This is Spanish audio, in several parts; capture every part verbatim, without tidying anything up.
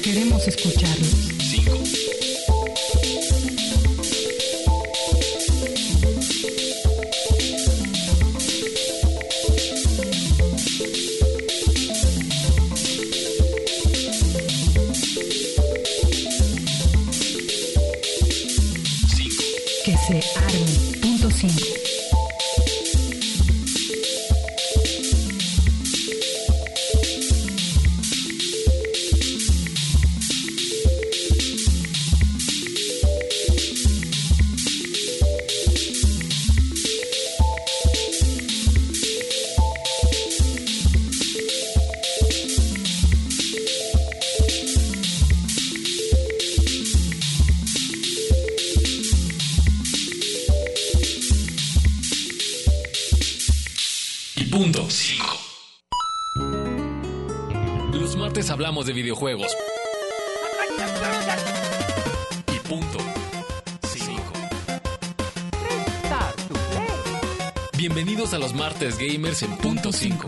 Queremos escucharlos. cinco. Que se arme. Punto cinco. Punto cinco. Los martes hablamos de videojuegos. Y punto cinco. Bienvenidos a los martes gamers en punto cinco.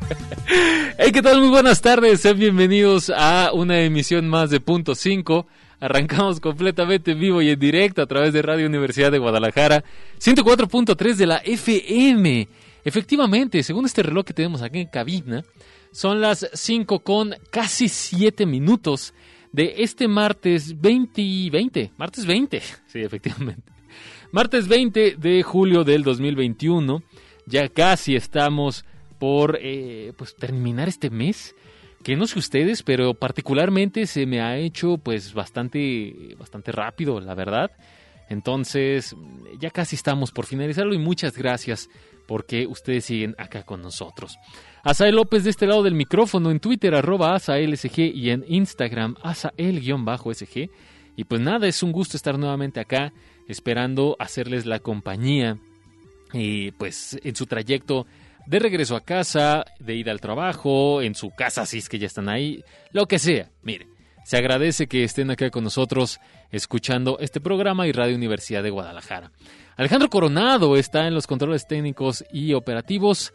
Hey, ¿qué tal? Muy buenas tardes, sean bienvenidos a una emisión más de Punto cinco. Arrancamos completamente en vivo y en directo a través de Radio Universidad de Guadalajara, ciento cuatro punto tres de la F M. Efectivamente, según este reloj que tenemos aquí en cabina, son las cinco con casi siete minutos de este martes veinte, veinte, martes veinte, sí, efectivamente. Martes veinte de julio del dos mil veintiuno, ya casi estamos por eh, pues terminar este mes, que no sé ustedes, pero particularmente se me ha hecho pues bastante, bastante rápido, la verdad. Entonces, ya casi estamos por finalizarlo y muchas gracias porque ustedes siguen acá con nosotros. Asael López de este lado del micrófono, en Twitter, arroba AsaelSG, y en Instagram, Asael-SG. Y pues nada, es un gusto estar nuevamente acá, esperando hacerles la compañía, y pues en su trayecto de regreso a casa, de ida al trabajo, en su casa si es que ya están ahí, lo que sea. Mire, se agradece que estén acá con nosotros escuchando este programa y Radio Universidad de Guadalajara. Alejandro Coronado está en los controles técnicos y operativos.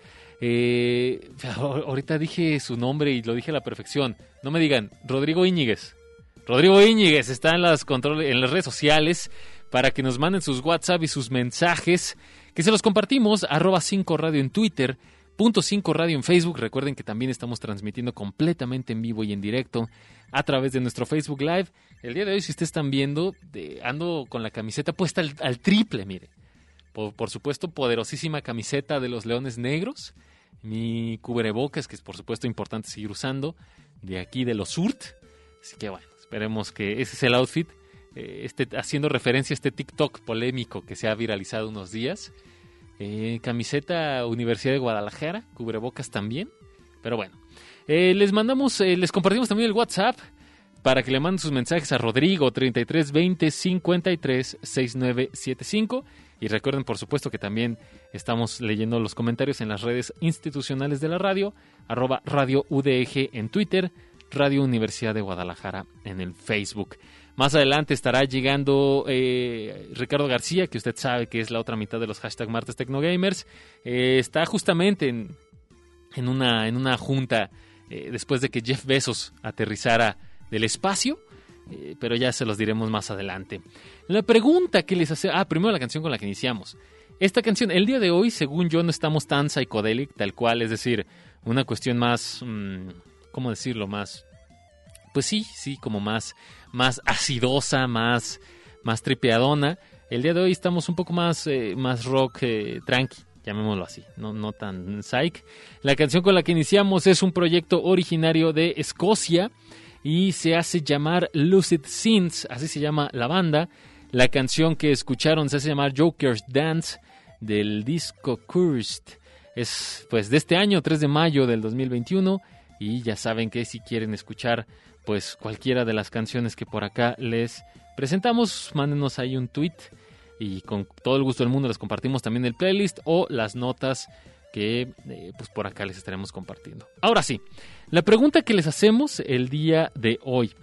Eh, ahorita dije su nombre y lo dije a la perfección. No me digan, Rodrigo Íñiguez. Rodrigo Íñiguez está en las, controles, en las redes sociales para que nos manden sus WhatsApp y sus mensajes, que se los compartimos, arroba cinco radio en Twitter, punto cinco radio en Facebook. Recuerden que también estamos transmitiendo completamente en vivo y en directo a través de nuestro Facebook Live. El día de hoy, si ustedes están viendo, de, ando con la camiseta puesta al, al triple, mire. Por, por supuesto, poderosísima camiseta de los Leones Negros. Mi cubrebocas, que es por supuesto importante seguir usando, de aquí de los U R T. Así que bueno, esperemos que ese es el outfit. Eh, este, haciendo referencia a este TikTok polémico que se ha viralizado unos días. Eh, camiseta Universidad de Guadalajara, cubrebocas también. Pero bueno, eh, les mandamos, eh, les compartimos también el WhatsApp para que le manden sus mensajes a Rodrigo, treinta y tres veinte cincuenta y tres sesenta y nueve setenta y cinco. Y recuerden, por supuesto, que también estamos leyendo los comentarios en las redes institucionales de la radio, arroba Radio U D G en Twitter, Radio Universidad de Guadalajara en el Facebook. Más adelante estará llegando eh, Ricardo García, que usted sabe que es la otra mitad de los hashtag Martes Tecnogamers. Eh, está justamente en, en, una, en una junta eh, después de que Jeff Bezos aterrizara del espacio, eh, pero ya se los diremos más adelante. La pregunta que les hace... Ah, primero la canción con la que iniciamos. Esta canción, el día de hoy, según yo, no estamos tan psychedelic, tal cual, es decir, una cuestión más... Mmm, ¿cómo decirlo? Más... Pues sí, sí, como más, más acidosa, más, más tripeadona. El día de hoy estamos un poco más, eh, más rock eh, tranqui, llamémoslo así, no, no tan psych. La canción con la que iniciamos es un proyecto originario de Escocia y se hace llamar Lucid Scenes, así se llama la banda. La canción que escucharon se hace llamar Joker's Dance, del disco Cursed. Es pues de este año, tres de mayo del dos mil veintiuno, y ya saben que si quieren escuchar pues cualquiera de las canciones que por acá les presentamos, mándenos ahí un tweet y con todo el gusto del mundo les compartimos también el playlist o las notas que eh, pues por acá les estaremos compartiendo. Ahora sí, la pregunta que les hacemos el día de hoy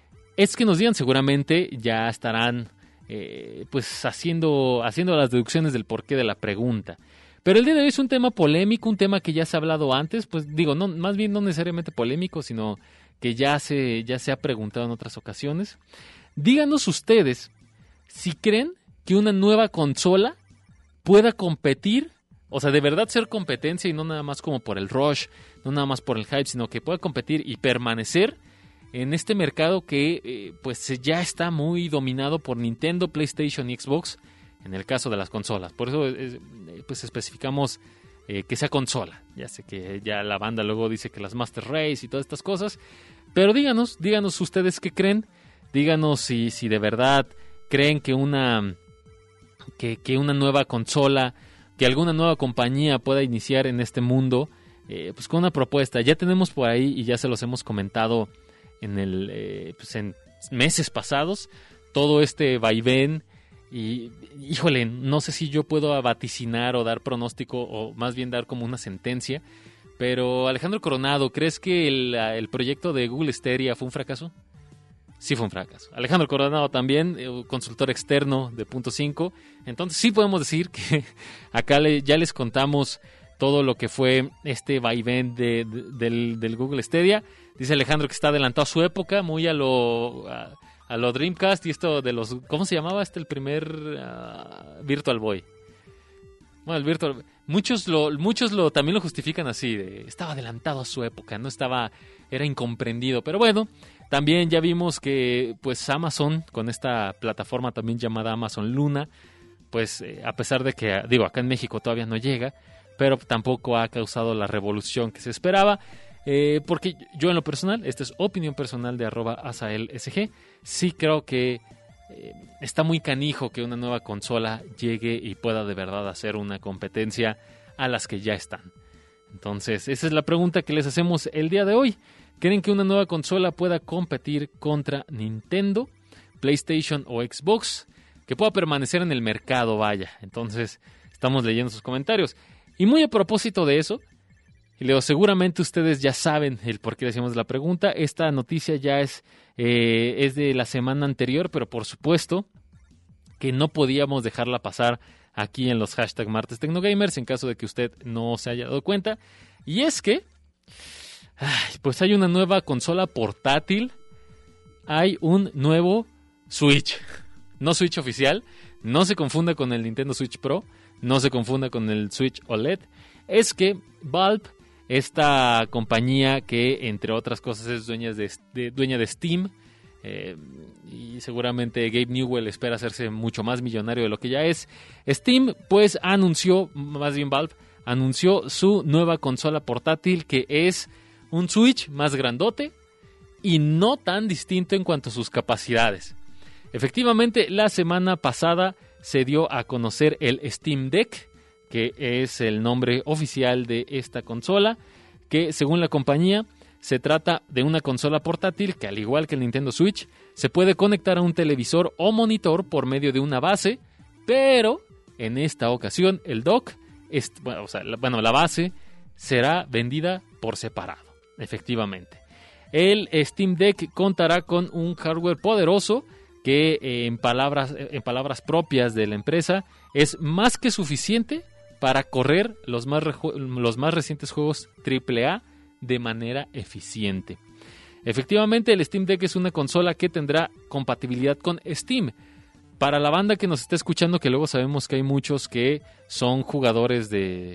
es que nos digan, seguramente ya estarán eh, pues haciendo, haciendo las deducciones del porqué de la pregunta. Pero el día de hoy es un tema polémico, un tema que ya se ha hablado antes, pues digo, no, más bien no necesariamente polémico, sino que ya se, ya se ha preguntado en otras ocasiones. Díganos ustedes si creen que una nueva consola pueda competir, o sea, de verdad ser competencia y no nada más como por el rush, no nada más por el hype, sino que pueda competir y permanecer en este mercado que eh, pues ya está muy dominado por Nintendo, PlayStation y Xbox, en el caso de las consolas. Por eso eh, pues especificamos eh, que sea consola. Ya sé que ya la banda luego dice que las Master Race y todas estas cosas, pero díganos, díganos ustedes qué creen, díganos si, si de verdad creen que una, que, que una nueva consola, que alguna nueva compañía pueda iniciar en este mundo, eh, pues con una propuesta. Ya tenemos por ahí y ya se los hemos comentado en el, eh, pues en meses pasados, todo este vaivén. Y, híjole, no sé si yo puedo vaticinar o dar pronóstico, o más bien dar como una sentencia, pero Alejandro Coronado, ¿crees que el, el proyecto de Google Stadia fue un fracaso? Sí fue un fracaso. Alejandro Coronado también, consultor externo de Punto cinco. Entonces sí podemos decir que acá le, ya les contamos todo lo que fue este vaivén de, de, del, del Google Stadia. Dice Alejandro que está adelantado a su época, muy a lo a, a lo Dreamcast y esto de los... ¿Cómo se llamaba este el primer uh, Virtual Boy? Bueno, el Virtual... Muchos lo, muchos lo también lo justifican así, de, estaba adelantado a su época, no estaba... Era incomprendido, pero bueno... También ya vimos que pues Amazon, con esta plataforma también llamada Amazon Luna, pues eh, a pesar de que, digo, acá en México todavía no llega, pero tampoco ha causado la revolución que se esperaba, eh, porque yo en lo personal, esta es opinión personal de arroba asaelsg, sí creo que eh, está muy canijo que una nueva consola llegue y pueda de verdad hacer una competencia a las que ya están. Entonces, esa es la pregunta que les hacemos el día de hoy. ¿Creen que una nueva consola pueda competir contra Nintendo, PlayStation o Xbox? Que pueda permanecer en el mercado, vaya. Entonces, estamos leyendo sus comentarios. Y muy a propósito de eso, y Leo, seguramente ustedes ya saben el por qué le hacemos la pregunta. Esta noticia ya es, eh, es de la semana anterior, pero por supuesto que no podíamos dejarla pasar aquí en los hashtag Martes Tecnogamers, en caso de que usted no se haya dado cuenta. Y es que... Ay, pues hay una nueva consola portátil, hay un nuevo Switch, no Switch oficial, no se confunda con el Nintendo Switch Pro, no se confunda con el Switch O L E D, es que Valve, esta compañía que entre otras cosas es dueña de, de, dueña de Steam, eh, y seguramente Gabe Newell espera hacerse mucho más millonario de lo que ya es, Steam pues anunció, más bien Valve, anunció su nueva consola portátil que es... un Switch más grandote y no tan distinto en cuanto a sus capacidades. Efectivamente, la semana pasada se dio a conocer el Steam Deck, que es el nombre oficial de esta consola, que según la compañía se trata de una consola portátil que al igual que el Nintendo Switch se puede conectar a un televisor o monitor por medio de una base, pero en esta ocasión el dock, es, bueno, o sea, la, bueno, la base será vendida por separado. Efectivamente. El Steam Deck contará con un hardware poderoso que eh, en, palabras, en palabras propias de la empresa es más que suficiente para correr los más, reju- los más recientes juegos triple A de manera eficiente. Efectivamente, el Steam Deck es una consola que tendrá compatibilidad con Steam. Para la banda que nos está escuchando, que luego sabemos que hay muchos que son jugadores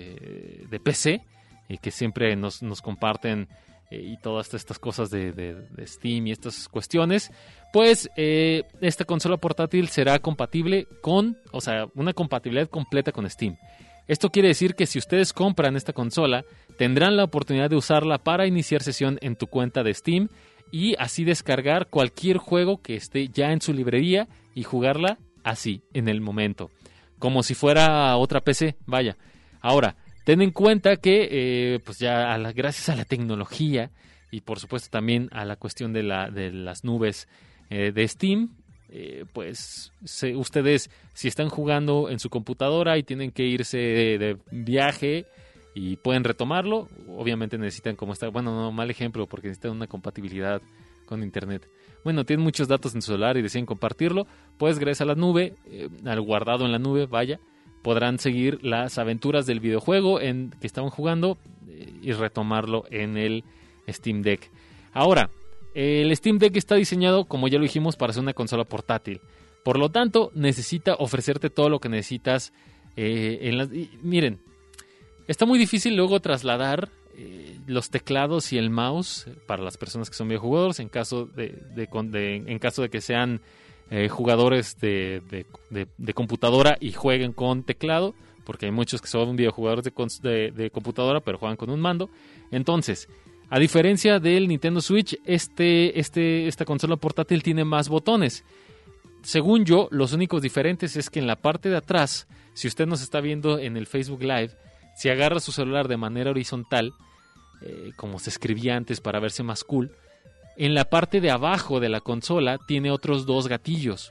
de, de P C y que siempre nos, nos comparten y todas estas cosas de, de, de Steam y estas cuestiones, pues eh, esta consola portátil será compatible con, o sea, una compatibilidad completa con Steam. Esto quiere decir que si ustedes compran esta consola, tendrán la oportunidad de usarla para iniciar sesión en tu cuenta de Steam y así descargar cualquier juego que esté ya en su librería y jugarla así, en el momento, como si fuera otra P C, vaya. Ahora, ten en cuenta que, eh, pues ya a la, gracias a la tecnología y por supuesto también a la cuestión de, la, de las nubes eh, de Steam, eh, pues se, ustedes si están jugando en su computadora y tienen que irse de, de viaje y pueden retomarlo, obviamente necesitan como está, bueno, no, mal ejemplo porque necesitan una compatibilidad con internet. Bueno, tienen muchos datos en su celular y deciden compartirlo, pues gracias a la nube, eh, al guardado en la nube, vaya, podrán seguir las aventuras del videojuego en que estaban jugando eh, y retomarlo en el Steam Deck. Ahora, el Steam Deck está diseñado, como ya lo dijimos, para ser una consola portátil. Por lo tanto, necesita ofrecerte todo lo que necesitas. Eh, en las, y, miren, está muy difícil luego trasladar eh, los teclados y el mouse para las personas que son videojugadores en caso de, de, de, en caso de que sean Eh, jugadores de, de, de, de computadora y jueguen con teclado, porque hay muchos que son videojugadores de, de, de computadora pero juegan con un mando. Entonces, a diferencia del Nintendo Switch, este, este, esta consola portátil tiene más botones. Según yo, los únicos diferentes es que en la parte de atrás, si usted nos está viendo en el Facebook Live, si agarra su celular de manera horizontal, eh, como se escribía antes para verse más cool, en la parte de abajo de la consola tiene otros dos gatillos,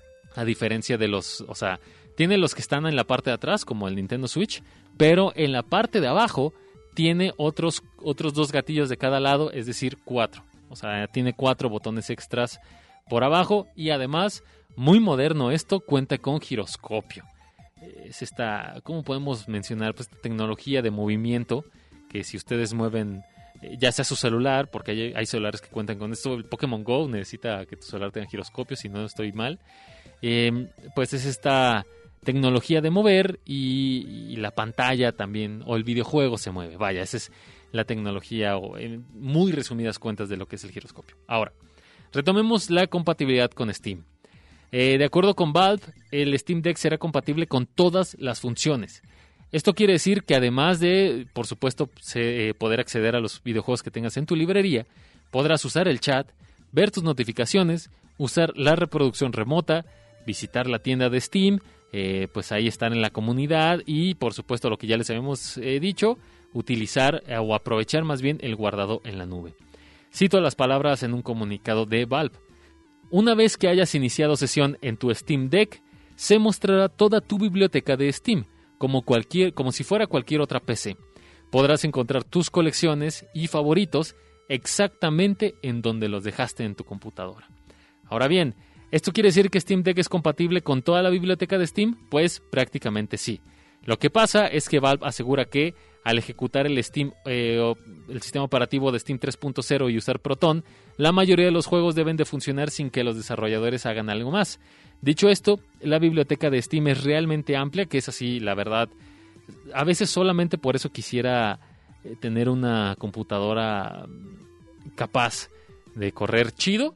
a diferencia de los, o sea, tiene los que están en la parte de atrás, como el Nintendo Switch, pero en la parte de abajo tiene otros, otros dos gatillos de cada lado, es decir, cuatro. O sea, tiene cuatro botones extras por abajo y además, muy moderno esto, cuenta con giroscopio. es esta, ¿cómo podemos mencionar? Pues esta tecnología de movimiento que si ustedes mueven eh, ya sea su celular, porque hay, hay celulares que cuentan con esto, el Pokémon Go necesita que tu celular tenga giroscopio, si no estoy mal, eh, pues es esta tecnología de mover y, y la pantalla también, o el videojuego se mueve, vaya, esa es la tecnología, o en muy resumidas cuentas de lo que es el giroscopio. Ahora, retomemos la compatibilidad con Steam. Eh, de acuerdo con Valve, el Steam Deck será compatible con todas las funciones. Esto quiere decir que además de, por supuesto, se, eh, poder acceder a los videojuegos que tengas en tu librería, podrás usar el chat, ver tus notificaciones, usar la reproducción remota, visitar la tienda de Steam, eh, pues ahí están en la comunidad y, por supuesto, lo que ya les habíamos eh, dicho, utilizar eh, o aprovechar más bien el guardado en la nube. Cito las palabras en un comunicado de Valve. Una vez que hayas iniciado sesión en tu Steam Deck, se mostrará toda tu biblioteca de Steam, como, cualquier, como si fuera cualquier otra P C. Podrás encontrar tus colecciones y favoritos exactamente en donde los dejaste en tu computadora. Ahora bien, ¿esto quiere decir que Steam Deck es compatible con toda la biblioteca de Steam? Pues prácticamente sí. Lo que pasa es que Valve asegura que al ejecutar el Steam, eh, el sistema operativo de Steam tres punto cero y usar Proton, la mayoría de los juegos deben de funcionar sin que los desarrolladores hagan algo más. Dicho esto, la biblioteca de Steam es realmente amplia, que es así, la verdad. A veces solamente por eso quisiera eh, tener una computadora capaz de correr chido,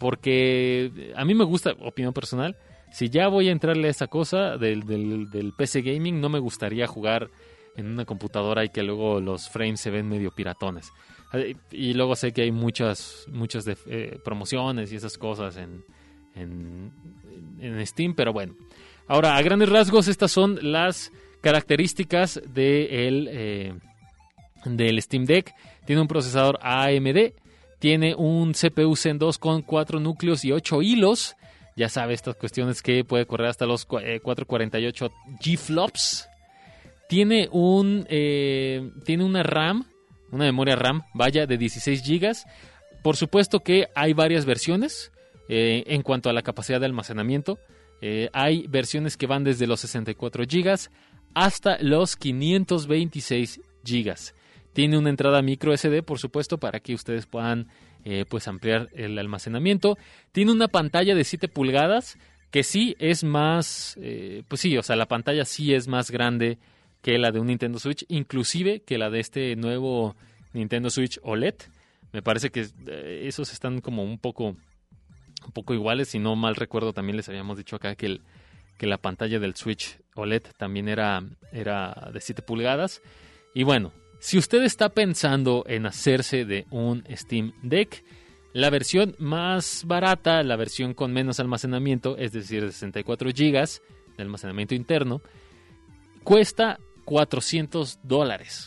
porque a mí me gusta, opinión personal, si ya voy a entrarle a esa cosa del, del, del P C Gaming, no me gustaría jugar en una computadora y que luego los frames se ven medio piratones. Y luego sé que hay muchas muchas de, eh, promociones y esas cosas en, en, en Steam, pero bueno. Ahora, a grandes rasgos, estas son las características de el, eh, del Steam Deck. Tiene un procesador A M D, tiene un C P U Zen dos con cuatro núcleos y ocho hilos. Ya sabe, estas cuestiones que puede correr hasta los cuatrocientos cuarenta y ocho G-flops. Tiene un eh, tiene una RAM, una memoria RAM, vaya, de dieciséis gigas. Por supuesto que hay varias versiones eh, en cuanto a la capacidad de almacenamiento. Eh, hay versiones que van desde los sesenta y cuatro gigas hasta los quinientos veintiséis gigas. Tiene una entrada micro S D, por supuesto, para que ustedes puedan eh, pues ampliar el almacenamiento. Tiene una pantalla de siete pulgadas que sí es más, eh, pues sí, o sea, la pantalla sí es más grande que la de un Nintendo Switch, inclusive que la de este nuevo Nintendo Switch O L E D. Me parece que eh, esos están como un poco, un poco iguales. Si no mal recuerdo, también les habíamos dicho acá que, el, que la pantalla del Switch O L E D también era, era de siete pulgadas. Y bueno, si usted está pensando en hacerse de un Steam Deck, la versión más barata, la versión con menos almacenamiento, es decir, de sesenta y cuatro gigas de almacenamiento interno, cuesta cuatrocientos dólares.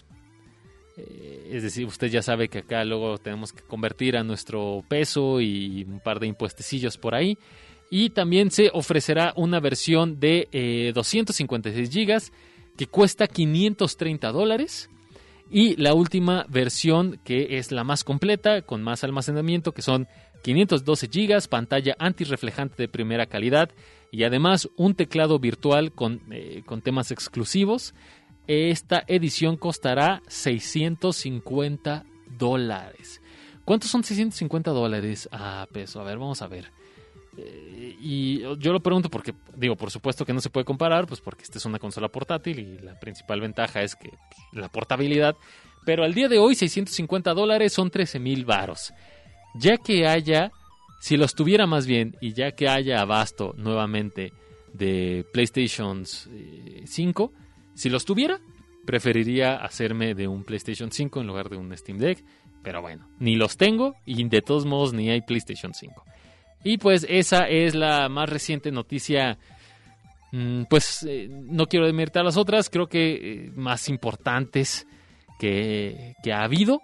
Eh, es decir, usted ya sabe que acá luego tenemos que convertir a nuestro peso y un par de impuestecillos por ahí. Y también se ofrecerá una versión de eh, doscientos cincuenta y seis gigas que cuesta quinientos treinta dólares. Y la última versión, que es la más completa, con más almacenamiento, que son quinientos doce gigas, pantalla antirreflejante de primera calidad y además un teclado virtual con, eh, con temas exclusivos. Esta edición costará seiscientos cincuenta dólares. ¿Cuántos son seiscientos cincuenta dólares a peso? A ver, vamos a ver. Eh, y yo lo pregunto porque, digo, por supuesto que no se puede comparar, pues porque esta es una consola portátil y la principal ventaja es que pues, la portabilidad. Pero al día de hoy, seiscientos cincuenta dólares son trece mil varos. Ya que haya, si los tuviera más bien, y ya que haya abasto nuevamente de PlayStation cinco, si los tuviera, preferiría hacerme de un PlayStation cinco en lugar de un Steam Deck. Pero bueno, ni los tengo y de todos modos ni hay PlayStation cinco. Y pues esa es la más reciente noticia, pues eh, no quiero demeritar las otras, creo que eh, más importantes que, que ha habido.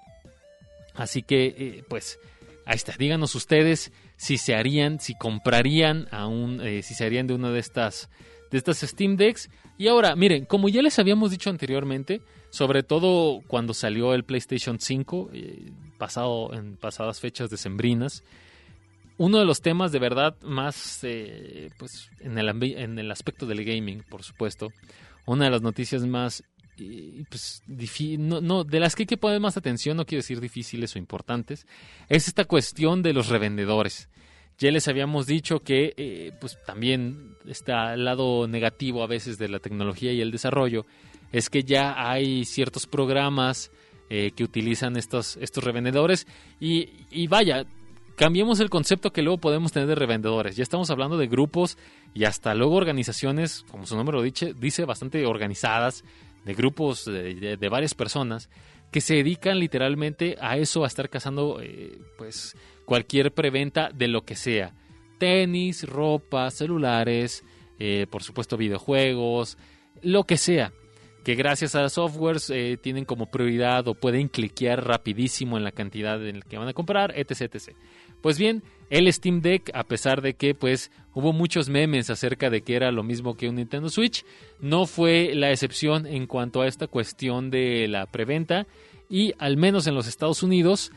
Así que eh, pues ahí está, díganos ustedes si se harían, si comprarían a un, eh, si se harían de una de estas, de estas Steam Decks. Y ahora, miren, como ya les habíamos dicho anteriormente, sobre todo cuando salió el PlayStation cinco, eh, pasado, en pasadas fechas decembrinas, uno de los temas de verdad más, eh, pues, en el, ambi- en el aspecto del gaming, por supuesto, una de las noticias más, eh, pues, difi- no, no, de las que hay que poner más atención, no quiero decir difíciles o importantes, es esta cuestión de los revendedores. Ya les habíamos dicho que, eh, pues, también está el lado negativo a veces de la tecnología y el desarrollo, es que ya hay ciertos programas eh, que utilizan estos, estos revendedores y, y vaya, cambiemos el concepto que luego podemos tener de revendedores. Ya estamos hablando de grupos y hasta luego organizaciones, como su nombre lo dice, dice bastante organizadas, de grupos de, de, de varias personas que se dedican literalmente a eso, a estar cazando eh, pues cualquier preventa de lo que sea. Tenis, ropa, celulares, eh, por supuesto videojuegos, lo que sea. Que gracias a softwares eh, tienen como prioridad o pueden cliquear rapidísimo en la cantidad en la que van a comprar, etc, etcétera. Pues bien, el Steam Deck, a pesar de que pues hubo muchos memes acerca de que era lo mismo que un Nintendo Switch, no fue la excepción en cuanto a esta cuestión de la preventa y al menos en los Estados Unidos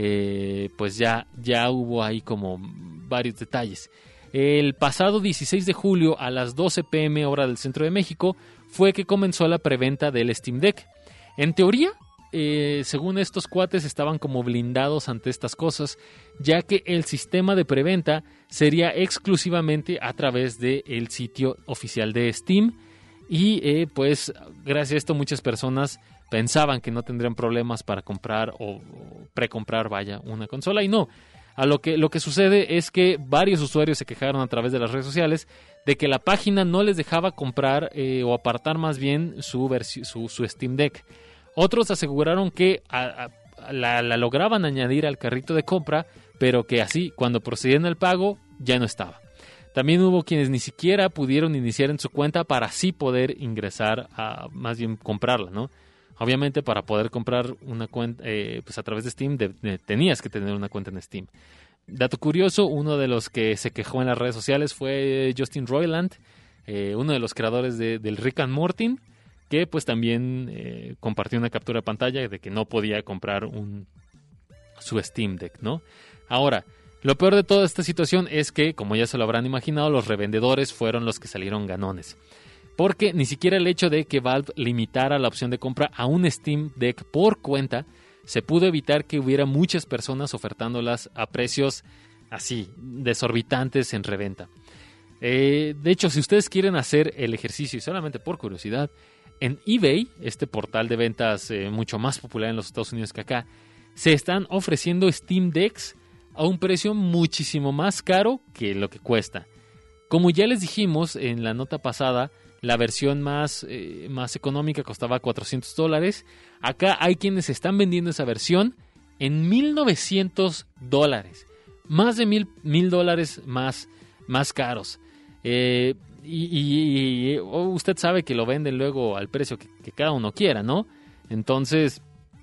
eh, pues ya, ya hubo ahí como varios detalles. El pasado dieciséis de julio a las doce pm hora del centro de México fue que comenzó la preventa del Steam Deck. En teoría, eh, según estos cuates, estaban como blindados ante estas cosas, ya que el sistema de preventa sería exclusivamente a través del sitio oficial de Steam y eh, pues gracias a esto muchas personas pensaban que no tendrían problemas para comprar o, o precomprar, vaya, una consola y no. A lo que, lo que sucede es que varios usuarios se quejaron a través de las redes sociales de que la página no les dejaba comprar eh, o apartar más bien su, versi- su, su Steam Deck. Otros aseguraron que a, a, la, la lograban añadir al carrito de compra, pero que así, cuando procedían al pago, ya no estaba. También hubo quienes ni siquiera pudieron iniciar en su cuenta para así poder ingresar a, más bien comprarla, ¿no? Obviamente para poder comprar una cuenta eh, pues a través de Steam de, de, tenías que tener una cuenta en Steam. Dato curioso, uno de los que se quejó en las redes sociales fue Justin Roiland, eh, uno de los creadores de, del Rick and Morty, que pues también eh, compartió una captura de pantalla de que no podía comprar un su Steam Deck, ¿no? Ahora, lo peor de toda esta situación es que, como ya se lo habrán imaginado, los revendedores fueron los que salieron ganones. Porque ni siquiera el hecho de que Valve limitara la opción de compra a un Steam Deck por cuenta, se pudo evitar que hubiera muchas personas ofertándolas a precios así, desorbitantes en reventa. Eh, de hecho, si ustedes quieren hacer el ejercicio y solamente por curiosidad, en eBay, este portal de ventas eh, mucho más popular en los Estados Unidos que acá, se están ofreciendo Steam Decks a un precio muchísimo más caro que lo que cuesta. Como ya les dijimos en la nota pasada, la versión más, eh, más económica costaba cuatrocientos dólares. Acá hay quienes están vendiendo esa versión en mil novecientos dólares. Más de mil, mil dólares más, más caros. Eh, y, y, y usted sabe que lo venden luego al precio que, que cada uno quiera, ¿no? Entonces,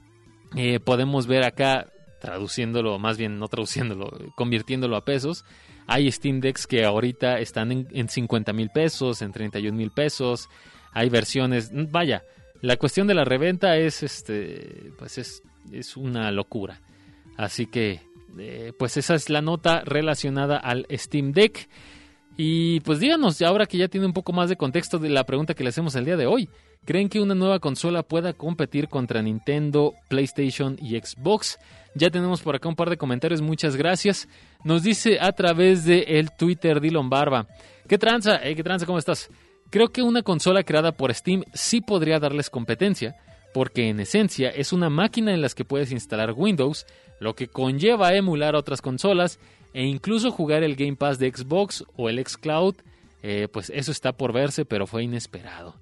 eh, podemos ver acá, traduciéndolo, más bien no traduciéndolo, convirtiéndolo a pesos. Hay Steam Decks que ahorita están en, en cincuenta mil pesos, en treinta y un mil pesos. Hay versiones, vaya, la cuestión de la reventa es, este, pues es, es una locura. Así que, eh, pues esa es la nota relacionada al Steam Deck. Y pues díganos, ahora que ya tiene un poco más de contexto de la pregunta que le hacemos el día de hoy, ¿creen que una nueva consola pueda competir contra Nintendo, PlayStation y Xbox? Ya tenemos por acá un par de comentarios, muchas gracias. Nos dice a través de el Twitter Dylan Barba: ¿qué tranza? Hey, ¿qué tranza? ¿Cómo estás? Creo que una consola creada por Steam sí podría darles competencia, porque en esencia es una máquina en la que puedes instalar Windows, lo que conlleva a emular otras consolas e incluso jugar el Game Pass de Xbox o el xCloud. Eh, pues eso está por verse, pero fue inesperado.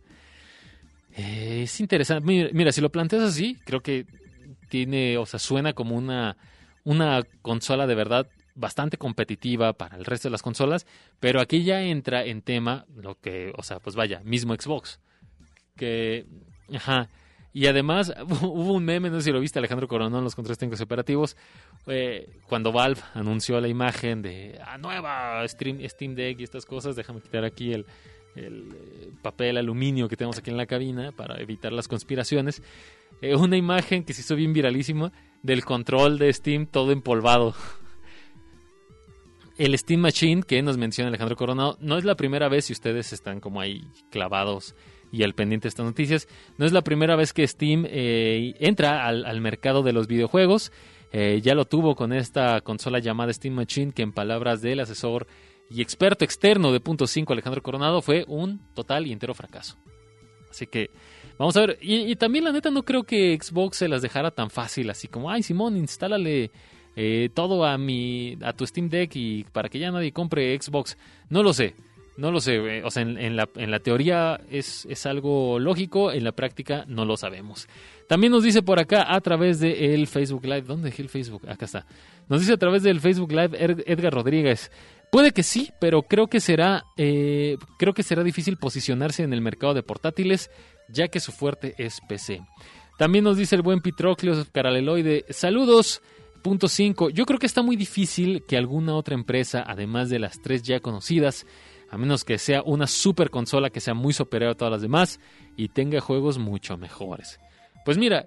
Eh, es interesante. Mira, mira, si lo planteas así, creo que tiene, o sea, suena como una, una consola de verdad bastante competitiva para el resto de las consolas, pero aquí ya entra en tema lo que, o sea, pues vaya, mismo Xbox. Que, ajá. Y además hubo un meme, no sé si lo viste, Alejandro Coronón, los controles técnicos operativos, eh, cuando Valve anunció la imagen de ah, nueva Steam, Steam Deck y estas cosas. Déjame quitar aquí el, el eh, papel aluminio que tenemos aquí en la cabina para evitar las conspiraciones. Eh, una imagen que se hizo bien viralísima del control de Steam todo empolvado. el Steam Machine que nos menciona Alejandro Coronado, no es la primera vez, si ustedes están como ahí clavados y al pendiente de estas noticias, no es la primera vez que Steam eh, entra al, al mercado de los videojuegos. Eh, ya lo tuvo con esta consola llamada Steam Machine, que en palabras del asesor y experto externo de Punto cinco, Alejandro Coronado, fue un total y entero fracaso. Así que vamos a ver. Y, y también la neta no creo que Xbox se las dejara tan fácil, así como, ay Simón, instálale eh, todo a mi a tu Steam Deck y para que ya nadie compre Xbox. No lo sé, no lo sé. O sea, en, en, la, en la teoría es, es algo lógico, en la práctica no lo sabemos. También nos dice por acá a través del Facebook Live. ¿Dónde dejé el Facebook? Acá está. Nos dice a través del Facebook Live Edgar Rodríguez. Puede que sí, pero creo que será eh, creo que será difícil posicionarse en el mercado de portátiles, ya que su fuerte es P C. También nos dice el buen Pitroclio Caraleloide. Saludos. Punto cinco. Yo creo que está muy difícil que alguna otra empresa, además de las tres ya conocidas, a menos que sea una super consola que sea muy superior a todas las demás y tenga juegos mucho mejores. Pues mira,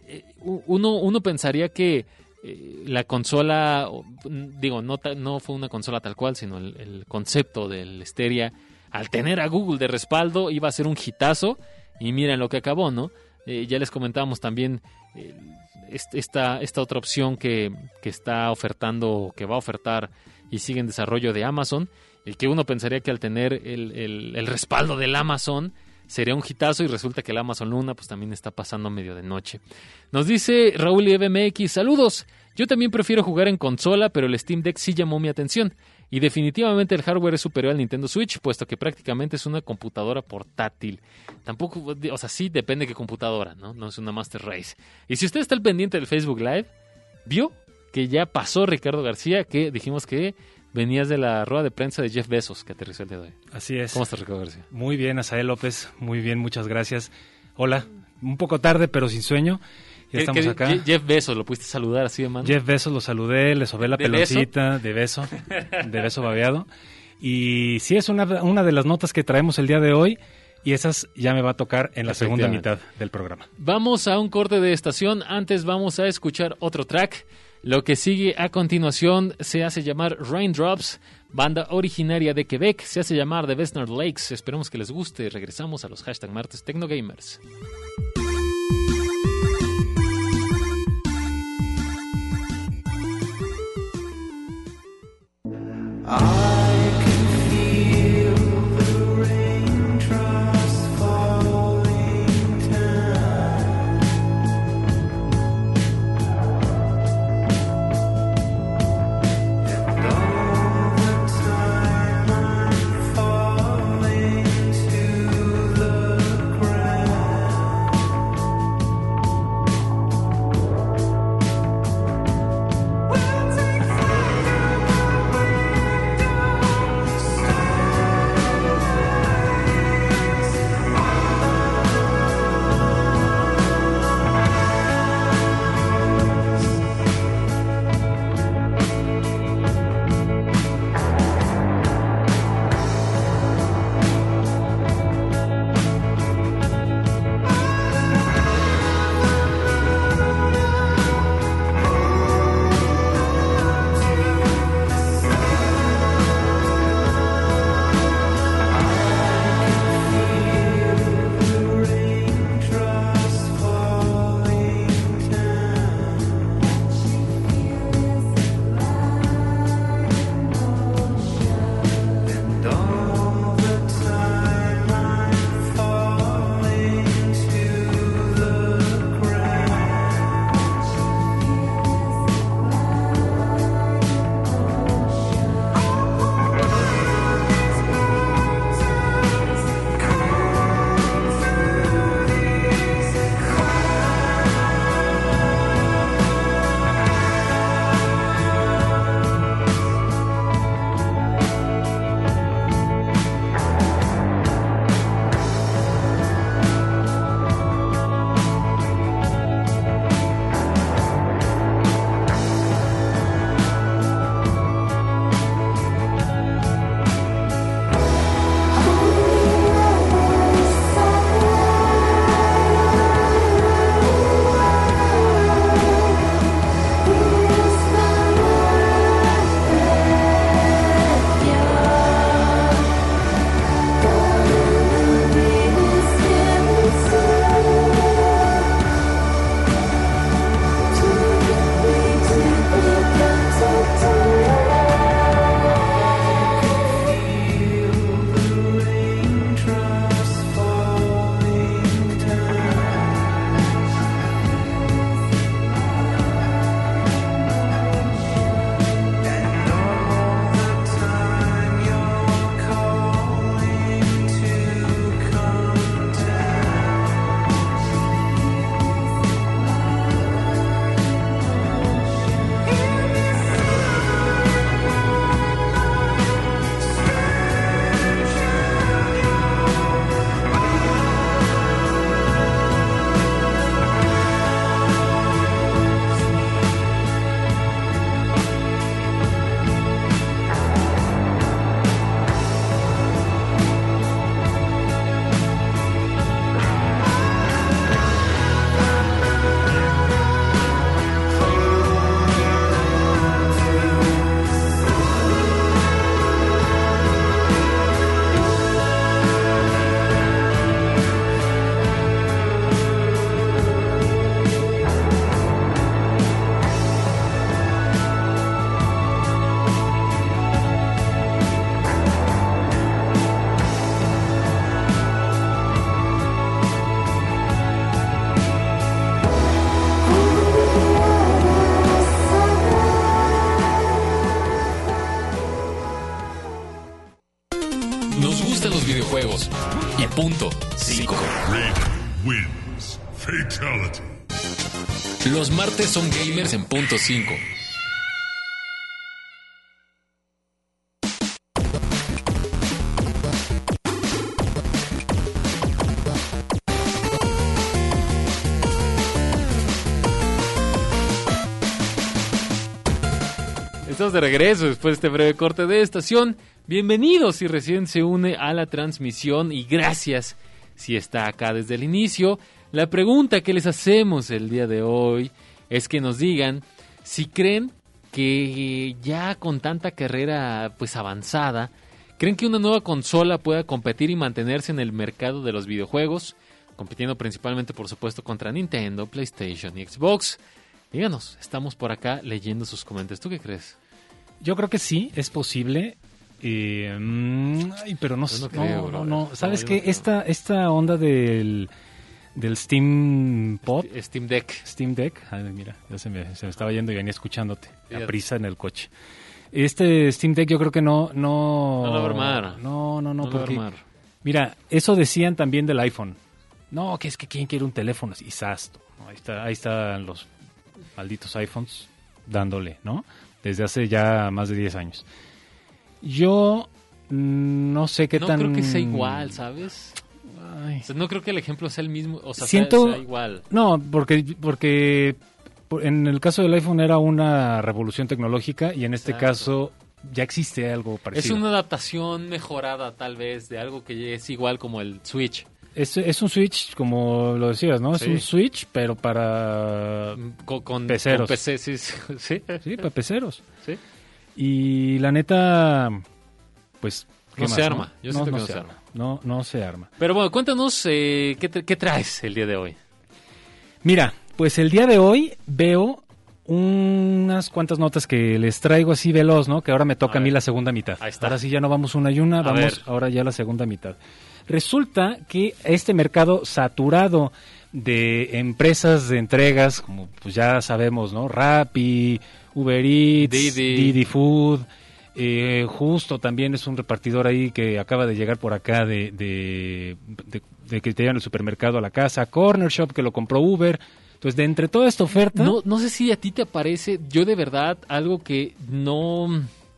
uno, uno pensaría que eh, la consola, digo, no, no fue una consola tal cual, sino el, el concepto del Stadia, al tener a Google de respaldo, iba a ser un hitazo, y miren lo que acabó, ¿no? Eh, ya les comentábamos también eh, esta, esta otra opción que, que está ofertando, que va a ofertar y sigue en desarrollo de Amazon, y que uno pensaría que al tener el, el, el respaldo del Amazon sería un hitazo, y resulta que el Amazon Luna pues también está pasando medio de noche. Nos dice Raúl I B M X, saludos, yo también prefiero jugar en consola, pero el Steam Deck sí llamó mi atención, y definitivamente el hardware es superior al Nintendo Switch, puesto que prácticamente es una computadora portátil. Tampoco, o sea, sí depende de qué computadora, ¿no? No es una Master Race. Y si usted está al pendiente del Facebook Live, vio que ya pasó Ricardo García, que dijimos que venías de la rueda de prensa de Jeff Bezos, que aterrizó el día de hoy. Así es. ¿Cómo estás, Ricardo García? Muy bien, Asael López. Muy bien, muchas gracias. Hola. Un poco tarde, pero sin sueño. Ya estamos ¿Qué, acá. Je- Jeff Bezos, ¿lo pudiste saludar así de mano? Jeff Bezos lo saludé, le sobé la ¿De peloncita de beso, de beso babeado. Y sí, es una, una de las notas que traemos el día de hoy, y esas ya me va a tocar en la segunda mitad del programa. Vamos a un corte de estación. Antes vamos a escuchar otro track. Lo que sigue a continuación se hace llamar Raindrops, banda originaria de Quebec. Se hace llamar The Vesnard Lakes. Esperemos que les guste. Regresamos a los hashtag martes Tecnogamers. Falling to the ground. dos y punto cinco. Red wins. Fatality. Los martes son gamers en punto cinco. Estamos de regreso después de este breve corte de estación. Bienvenidos si recién se une a la transmisión y gracias si está acá desde el inicio. La pregunta que les hacemos el día de hoy es que nos digan si creen que ya con tanta carrera pues avanzada, ¿creen que una nueva consola pueda competir y mantenerse en el mercado de los videojuegos? Compitiendo principalmente, por supuesto, contra Nintendo, PlayStation y Xbox. Díganos, estamos por acá leyendo sus comentarios. ¿Tú qué crees? Yo creo que sí, es posible. Eh, mm, ay, pero no, Yo no no, creo, no, bro. no. ¿Sabes No, yo qué? no creo. esta, esta onda del, del Steam Pod, Steam Deck. Steam Deck, ay, mira, ya se me, se me estaba yendo y venía escuchándote Fíjate. a prisa en el coche. Este Steam Deck yo creo que no... No, No lo va a armar. No, no, no, No lo va a porque... armar. Mira, eso decían también del iPhone. No, que es que quién quiere un teléfono así, sasto. No, ahí está, ahí están los malditos iPhones dándole, ¿no? Desde hace ya más de diez años. Yo mm, no sé qué No tan... creo que sea igual, ¿sabes? Ay. O sea, no creo que el ejemplo sea el mismo, o sea, Siento- sea, sea igual. No, porque, porque por- en el caso del iPhone era una revolución tecnológica y en este Exacto. caso ya existe algo Es parecido. una adaptación mejorada, tal vez, de algo que es igual como el Switch. Es, es un Switch, como lo decías, ¿no? Es Sí. un Switch, pero para... Con, con, Peceros. con P C, sí, sí, sí. Sí, para peceros. Sí. Y la neta, pues... ¿qué No más, se arma. Yo siento que no se arma. No, no se arma. Pero bueno, cuéntanos eh, ¿qué, te- qué traes el día de hoy. Mira, pues el día de hoy veo unas cuantas notas que les traigo así veloz, ¿no? Que ahora me toca A a, mí ver. la segunda mitad. Ahí está. Ahora sí ya no vamos una y una, A vamos ver. ahora ya la segunda mitad. Resulta que este mercado saturado de empresas de entregas, como pues ya sabemos, ¿no? Rappi, Uber Eats, Didi. Didi Food, eh, justo también es un repartidor ahí que acaba de llegar por acá de, de, de, de que te llevan el supermercado a la casa, Corner Shop que lo compró Uber. Entonces, de entre toda esta oferta... No, no sé si a ti te aparece, yo de verdad, algo que no,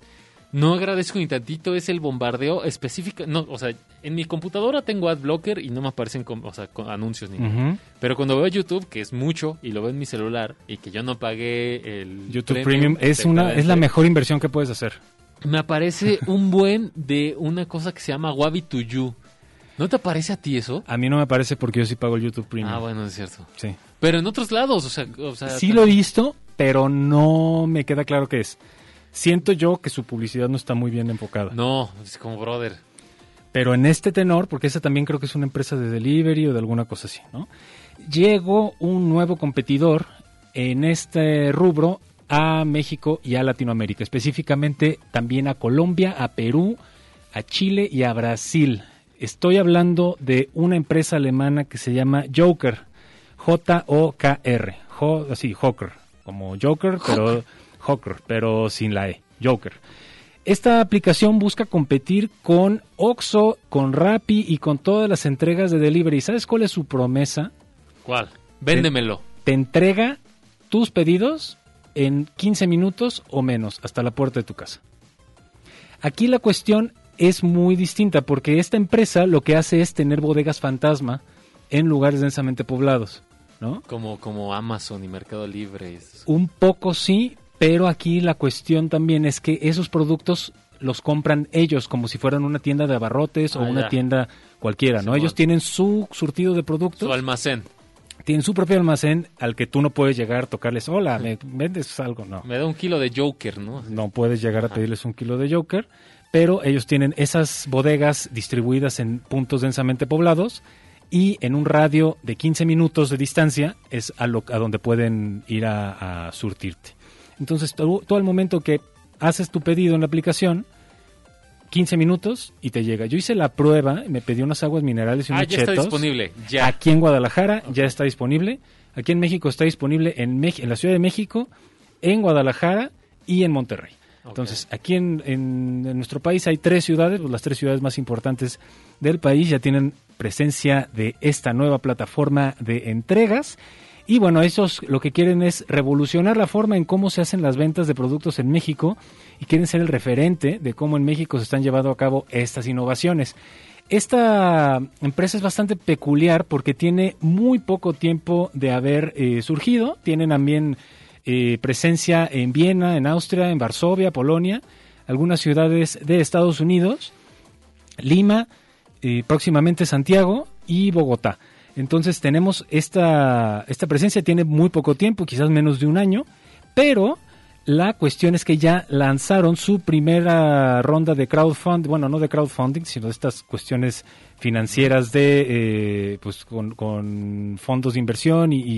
no agradezco ni tantito es el bombardeo específico. No, o sea, en mi computadora tengo AdBlocker y no me aparecen con, o sea, con anuncios ni nada. Ujú. Pero cuando veo YouTube, que es mucho, y lo veo en mi celular, y que yo no pagué el YouTube Premium es una es la mejor inversión que puedes hacer. Me aparece un buen de una cosa que se llama Wabi to You. ¿No te aparece a ti eso? A mí no me parece porque yo sí pago el YouTube Premium. Ah, bueno, es cierto. Sí. Pero en otros lados, o sea... O sea Sí lo he visto, pero no me queda claro qué es. Siento yo que su publicidad no está muy bien enfocada. No, es como brother. Pero en este tenor, porque esa también creo que es una empresa de delivery o de alguna cosa así, ¿no? Llegó un nuevo competidor en este rubro a México y a Latinoamérica, específicamente también a Colombia, a Perú, a Chile y a Brasil. Estoy hablando de una empresa alemana que se llama Joker, J O K R, Jo- así, Joker, como Joker, pero Joker, pero sin la E, Joker. Esta aplicación busca competir con Oxxo, con Rappi y con todas las entregas de delivery. ¿Sabes cuál es su promesa? ¿Cuál? Véndemelo. Te entrega tus pedidos en quince minutos o menos hasta la puerta de tu casa. Aquí la cuestión es muy distinta porque esta empresa lo que hace es tener bodegas fantasma en lugares densamente poblados, ¿no? Como, como Amazon y Mercado Libre. y esas- Un poco sí, pero aquí la cuestión también es que esos productos los compran ellos como si fueran una tienda de abarrotes o Ah, una ya. tienda cualquiera, ¿no? Simón. Ellos tienen su surtido de productos, Su almacén. tienen su propio almacén al que tú no puedes llegar a tocarles, hola, ¿me vendes algo? No, Me da un kilo de Joker, ¿no? no puedes llegar a pedirles un kilo de Joker, pero ellos tienen esas bodegas distribuidas en puntos densamente poblados y en un radio de quince minutos de distancia es a, lo, a donde pueden ir a, a surtirte. Entonces, tú, tú al momento que haces tu pedido en la aplicación, quince minutos y te llega. Yo hice la prueba, me pedí unas aguas minerales y Ah, unos ya está chetos. disponible. Ya. Aquí en Guadalajara ya está disponible. Aquí en México está disponible en, Mex- en la Ciudad de México, en Guadalajara y en Monterrey. Entonces, aquí en, en, en nuestro país hay tres ciudades, pues las tres ciudades más importantes del país ya tienen presencia de esta nueva plataforma de entregas. Y bueno, esos lo que quieren es revolucionar la forma en cómo se hacen las ventas de productos en México y quieren ser el referente de cómo en México se están llevando a cabo estas innovaciones. Esta empresa es bastante peculiar porque tiene muy poco tiempo de haber eh, surgido. Tienen también eh, presencia en Viena, en Austria, en Varsovia, Polonia, algunas ciudades de Estados Unidos, Lima, eh, próximamente Santiago y Bogotá. Entonces tenemos esta, esta presencia, tiene muy poco tiempo, quizás menos de un año, pero la cuestión es que ya lanzaron su primera ronda de crowdfunding, bueno, no de crowdfunding, sino de estas cuestiones financieras de, eh, pues, con, con fondos de inversión y,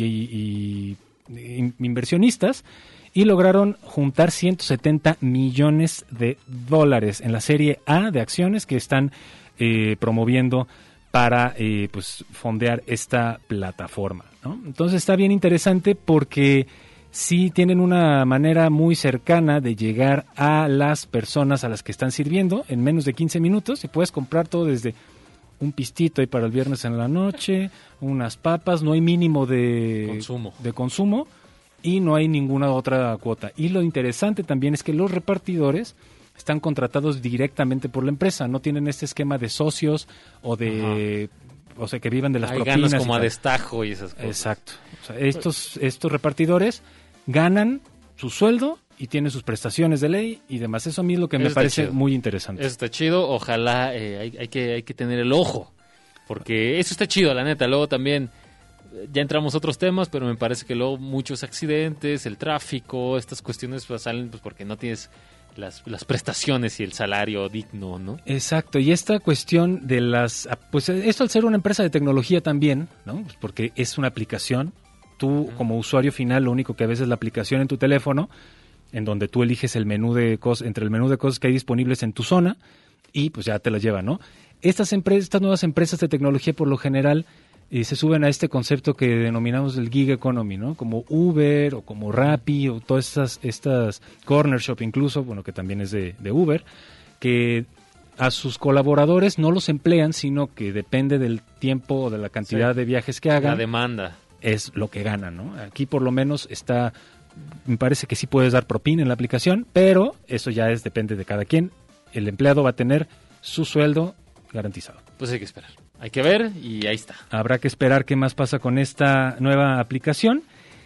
y, y, y inversionistas, y lograron juntar ciento setenta millones de dólares en la serie A de acciones que están eh, promoviendo para eh, pues fondear esta plataforma, ¿no? Entonces está bien interesante porque sí tienen una manera muy cercana de llegar a las personas a las que están sirviendo en menos de quince minutos y puedes comprar todo desde un pistito ahí para el viernes en la noche, unas papas, no hay mínimo de consumo. de consumo y no hay ninguna otra cuota. Y lo interesante también es que los repartidores están contratados directamente por la empresa, no tienen este esquema de socios o de, Ajá. o sea, que vivan de las hay propinas. Ganas como y a tal. destajo y esas cosas. Exacto. O sea, estos, estos repartidores ganan su sueldo y tienen sus prestaciones de ley y demás. Eso a mí es lo que Eso me está parece chido. muy interesante. Eso está chido, ojalá eh, hay, hay, que, hay que tener el ojo, porque eso está chido, la neta. Luego también, ya entramos a otros temas, pero me parece que luego muchos accidentes, el tráfico, estas cuestiones pues, salen pues porque no tienes las, las prestaciones y el salario digno, ¿no? Exacto, y esta cuestión de las... Pues esto al ser una empresa de tecnología también, ¿no? Pues porque es una aplicación. Tú, uh-huh. como usuario final, lo único que ves es la aplicación en tu teléfono, en donde tú eliges el menú de cosas, entre el menú de cosas que hay disponibles en tu zona, y pues ya te las lleva, ¿no? Estas empresas, estas nuevas empresas de tecnología, por lo general, eh, se suben a este concepto que denominamos el gig economy, ¿no? Como Uber o como Rappi o todas estas, estas corner shop incluso, bueno, que también es de, de Uber, que a sus colaboradores no los emplean, sino que depende del tiempo o de la cantidad Sí. de viajes que hagan. La demanda. Es lo que ganan, ¿no? Aquí por lo menos está, me parece que sí puedes dar propina en la aplicación, pero eso ya es depende de cada quien. El empleado va a tener su sueldo garantizado. Pues hay que esperar. Hay que ver y ahí está. Habrá que esperar qué más pasa con esta nueva aplicación.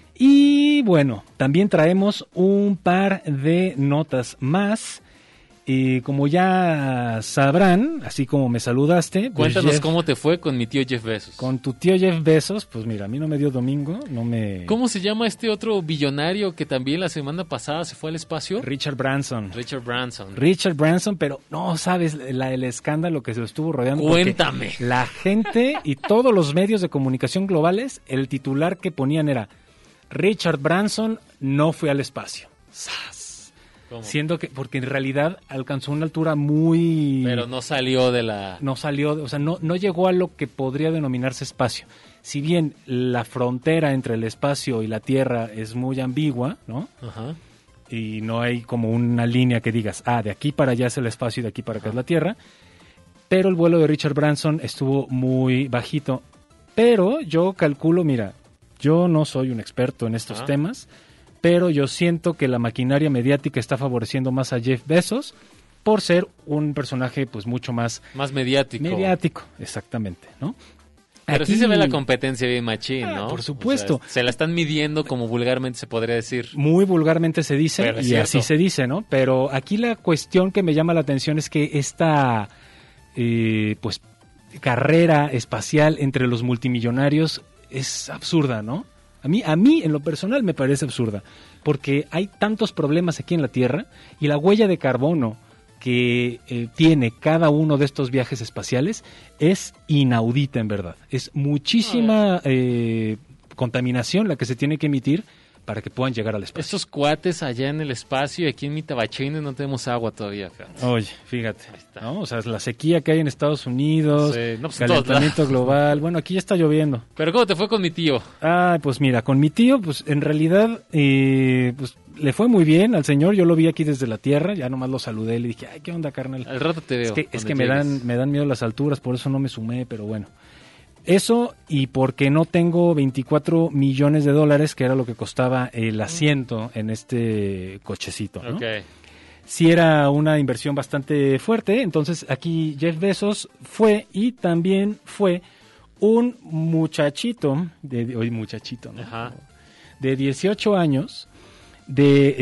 Y bueno, también traemos un par de notas más. Y como ya sabrán, así como me saludaste... pues Cuéntanos Jeff, cómo te fue con mi tío Jeff Bezos. con tu tío Jeff Bezos, pues mira, a mí no me dio domingo, no me... ¿Cómo se llama este otro billonario que también la semana pasada se fue al espacio? Richard Branson. Richard Branson. Richard Branson, pero no sabes la, el escándalo que se lo estuvo rodeando. porque Cuéntame. La gente y todos los medios de comunicación globales, el titular que ponían era Richard Branson no fue al espacio. ¡Sas! ¿Cómo? Siendo que, porque en realidad alcanzó una altura muy... Pero no salió de la... No salió, o sea, no, no llegó a lo que podría denominarse espacio. Si bien la frontera entre el espacio y la Tierra es muy ambigua, ¿no? Ajá. Y no hay como una línea que digas, ah, de aquí para allá es el espacio y de aquí para acá es la Tierra. Pero el vuelo de Richard Branson estuvo muy bajito. Pero yo calculo, mira, yo no soy un experto en estos Ajá. temas, pero yo siento que la maquinaria mediática está favoreciendo más a Jeff Bezos por ser un personaje pues mucho más Más mediático. mediático, exactamente, ¿no? Pero Aquí- sí se ve la competencia bien machín, Ah, ¿no? por O supuesto. sea, se la están midiendo como vulgarmente se podría decir. Muy vulgarmente se dice, Pero es y cierto. así se dice, ¿no? Pero aquí la cuestión que me llama la atención es que esta, eh, pues, carrera espacial entre los multimillonarios es absurda, ¿no? A mí, a mí, en lo personal, me parece absurda, porque hay tantos problemas aquí en la Tierra y la huella de carbono que eh, tiene cada uno de estos viajes espaciales es inaudita, en verdad. Es muchísima eh, contaminación la que se tiene que emitir para que puedan llegar al espacio. Estos cuates allá en el espacio y aquí en mi tabachine no tenemos agua todavía, fíjate. Oye, fíjate, Ahí está. ¿no? O sea, la sequía que hay en Estados Unidos, Sí, no, pues en todos calentamiento lados. global. Bueno, aquí ya está lloviendo. Pero ¿cómo te fue con mi tío? Ah, pues mira, con mi tío, pues en realidad, eh, pues le fue muy bien al señor, yo lo vi aquí desde la tierra, ya nomás lo saludé, le dije, ay, ¿qué onda, carnal? Al rato te veo. Es que, es cuando que me llegues. dan me dan miedo las alturas, por eso no me sumé, pero bueno. Eso y porque no tengo veinticuatro millones de dólares, que era lo que costaba el asiento en este cochecito, ¿no? Ok. Sí era una inversión bastante fuerte, entonces aquí Jeff Bezos fue y también fue un muchachito, de, hoy muchachito, ¿no? Ajá. De dieciocho años, de,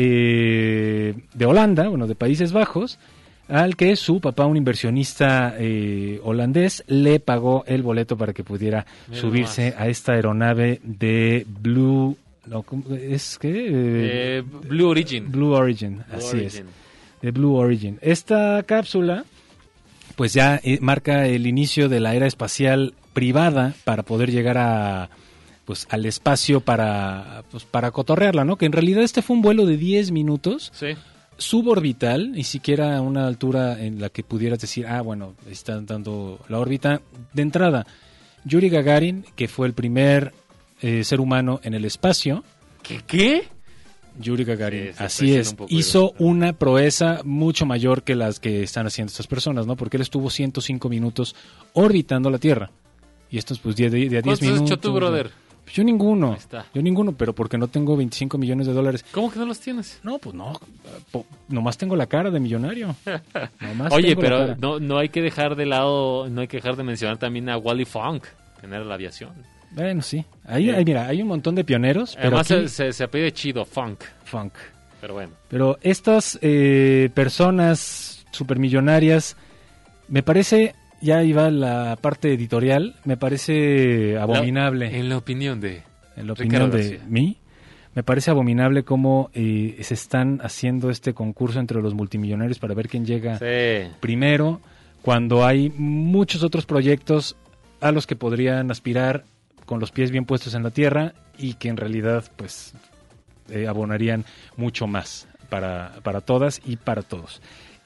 eh, de Holanda, bueno, de Países Bajos, al que su papá, un inversionista eh, holandés, le pagó el boleto para que pudiera Mira subirse nomás. a esta aeronave de Blue... No, ¿cómo es que eh, Eh, Blue Origin. Blue Origin, Blue así es, Origin. de Blue Origin. Esta cápsula, pues ya eh, marca el inicio de la era espacial privada para poder llegar a, pues, al espacio para, pues, para cotorrearla, ¿no? Que en realidad este fue un vuelo de diez minutos, Sí. suborbital, ni siquiera a una altura en la que pudieras decir, ah, bueno, están dando la órbita. De entrada, Yuri Gagarin, que fue el primer eh, ser humano en el espacio, ¿Qué? ¿Qué? Yuri Gagarin, Sí, se así presiona es, un poco hizo eso. una proeza mucho mayor que las que están haciendo estas personas, ¿no? Porque él estuvo ciento cinco minutos orbitando la Tierra. Y estos, pues, de, de, de a diez ¿Cuántos has minutos. hecho tú, brother? Pues yo ninguno. Ahí está. Yo ninguno, pero porque no tengo veinticinco millones de dólares. ¿Cómo que no los tienes? No, pues no. po- nomás tengo la cara de millonario. Nomás Oye, tengo la pero cara. no, no hay que dejar de lado, no hay que dejar de mencionar también a Wally Funk, tener la aviación. Bueno, sí. Ahí, Bien. ahí, mira, hay un montón de pioneros, pero Además aquí, se, se, se apellida chido, Funk. funk. Pero bueno. Pero estas eh, personas supermillonarias, me parece, ya iba la parte editorial, me parece abominable. La- en la opinión de... en la Ricardo opinión de García. mí, me parece abominable cómo eh, se están haciendo este concurso entre los multimillonarios para ver quién llega Sí. primero, cuando hay muchos otros proyectos a los que podrían aspirar con los pies bien puestos en la tierra y que en realidad pues eh, abonarían mucho más para, para todas y para todos.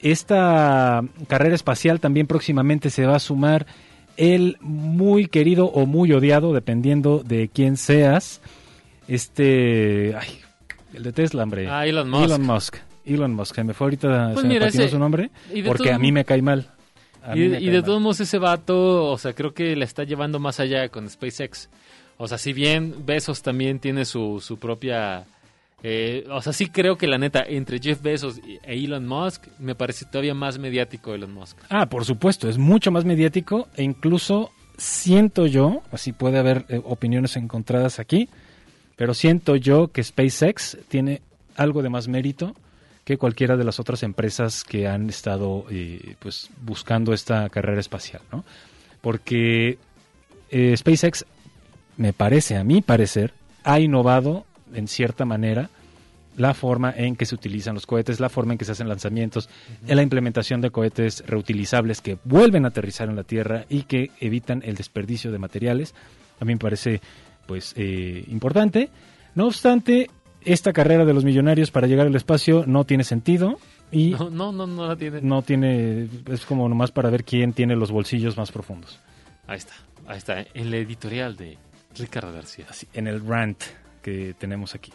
Esta carrera espacial también próximamente se va a sumar el muy querido o muy odiado, dependiendo de quién seas, este, ay, el de Tesla, hombre. Ah, Elon Musk. Elon Musk. Elon Musk, se me fue ahorita, Pues se me mira, patinó ese- su nombre, y de porque todos a mí mo- me cae mal. A mí Y, me y cae de mal. todos modos ese vato, o sea, creo que le está llevando más allá con SpaceX. O sea, si bien Bezos también tiene su, su propia... eh, o sea, sí creo que la neta, entre Jeff Bezos y- e Elon Musk, me parece todavía más mediático Elon Musk. Ah, por supuesto, es mucho más mediático e incluso siento yo, así puede haber eh, opiniones encontradas aquí, pero siento yo que SpaceX tiene algo de más mérito que cualquiera de las otras empresas que han estado eh, pues buscando esta carrera espacial, ¿no? Porque eh, SpaceX, me parece, a mi parecer, ha innovado en cierta manera la forma en que se utilizan los cohetes, la forma en que se hacen lanzamientos, en la implementación de cohetes reutilizables que vuelven a aterrizar en la Tierra y que evitan el desperdicio de materiales. A mí me parece pues eh, importante. No obstante, esta carrera de los millonarios para llegar al espacio no tiene sentido y No, no, no, no la tiene. no tiene, es como nomás para ver quién tiene los bolsillos más profundos. Ahí está, ahí está, en la editorial de Ricardo García. Así, en el rant que tenemos aquí.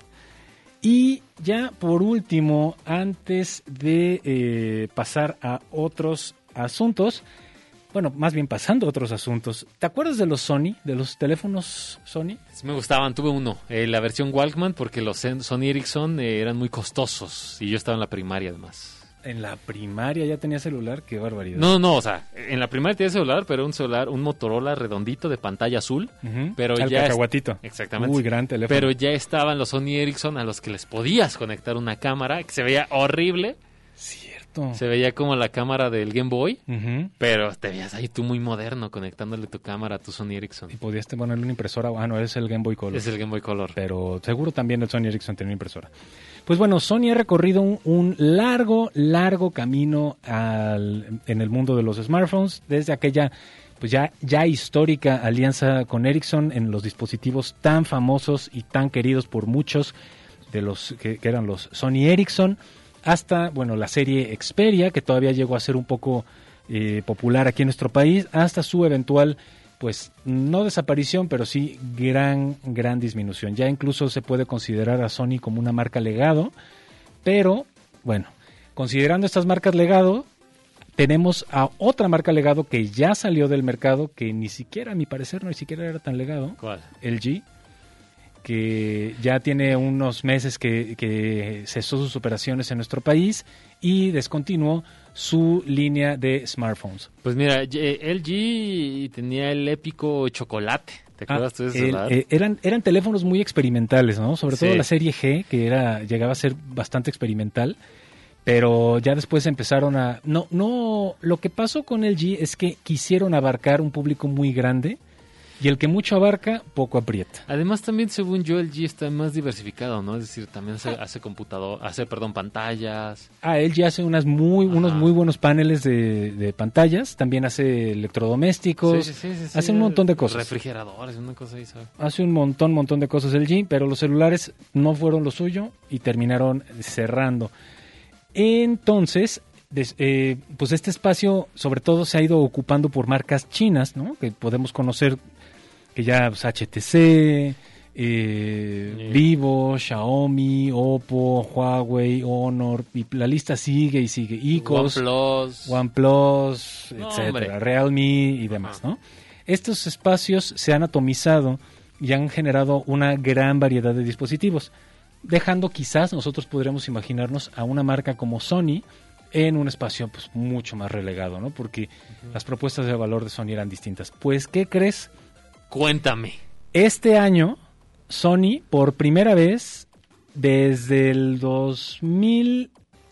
Y ya por último, antes de eh, pasar a otros asuntos, bueno, más bien pasando a otros asuntos, ¿te acuerdas de los Sony, de los teléfonos Sony? Sí me gustaban, tuve uno, eh, la versión Walkman, porque los Zen- Sony Ericsson eh, eran muy costosos y yo estaba en la primaria además. En la primaria ya tenía celular, qué barbaridad. No, no, o sea, en la primaria tenía celular, pero un celular, un Motorola redondito de pantalla azul, Ujú, pero al ya es- cacahuatito. exactamente. Uy, gran teléfono. pero ya estaban los Sony Ericsson a los que les podías conectar una cámara, que se veía horrible, Cierto. se veía como la cámara del Game Boy, Ujú. pero te veías ahí tú muy moderno conectándole tu cámara a tu Sony Ericsson. Y podías te ponerle una impresora. Ah, no, es el Game Boy Color. Es el Game Boy Color. Pero seguro también el Sony Ericsson tenía una impresora. Pues bueno, Sony ha recorrido un, un largo, largo camino al, en el mundo de los smartphones, desde aquella pues ya, ya histórica alianza con Ericsson en los dispositivos tan famosos y tan queridos por muchos de los que, que eran los Sony Ericsson, hasta bueno la serie Xperia, que todavía llegó a ser un poco eh, popular aquí en nuestro país, hasta su eventual pues no desaparición, pero sí gran, gran disminución. Ya incluso se puede considerar a Sony como una marca legado, Pero, bueno, considerando estas marcas legado, tenemos a otra marca legado que ya salió del mercado, que ni siquiera, a mi parecer, no ni siquiera era tan legado. ¿Cuál? L G, que ya tiene unos meses que, que cesó sus operaciones en nuestro país y descontinuó su línea de smartphones. Pues mira, eh, L G tenía el épico chocolate. ¿Te acuerdas Ah, tú de ese el- celular? eh, eran, eran teléfonos muy experimentales, ¿no? Sobre todo Sí. la serie G, que era llegaba a ser bastante experimental, pero ya después empezaron a... No, no, lo que pasó con L G es que quisieron abarcar un público muy grande y el que mucho abarca, poco aprieta. Además, también, según yo, L G está más diversificado, ¿no? Es decir, también hace, hace computador, hace, perdón, pantallas. Ah, él ya hace unas muy, unos Ajá. muy buenos paneles de, de pantallas, también hace electrodomésticos, Sí, sí, sí, sí, sí. hace un montón de cosas. Refrigeradores, una cosa ahí, ¿sabes? Hace un montón, montón de cosas L G, pero los celulares no fueron lo suyo y terminaron cerrando. Entonces, des- eh, pues este espacio sobre todo se ha ido ocupando por marcas chinas, ¿no? Que podemos conocer que ya pues, H T C, eh, Sí. Vivo, Xiaomi, Oppo, Huawei, Honor, y la lista sigue y sigue. Icos, OnePlus. OnePlus, No, etcétera, hombre. Realme y demás, Ajá. ¿no? Estos espacios se han atomizado y han generado una gran variedad de dispositivos, dejando quizás nosotros podríamos imaginarnos a una marca como Sony en un espacio pues mucho más relegado, ¿no? Porque las propuestas de valor de Sony eran distintas. Pues, ¿qué crees? Cuéntame. Este año, Sony, por primera vez, desde el dos mil,